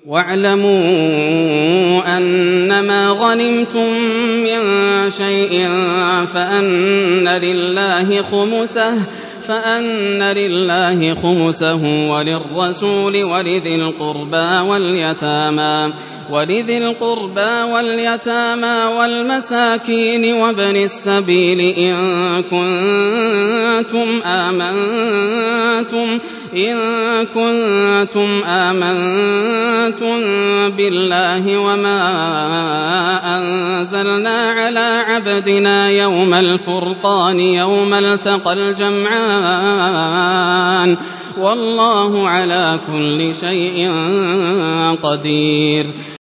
واعلموا أنما غنمتم من شيء فأن لله خمسه وللرسول ولذي القربى واليتامى والمساكين وابن السبيل إن كنتم آمنتم بالله وما أنزلنا على عبدنا يوم الفرقان يوم التقى الجمعان والله على كل شيء قدير.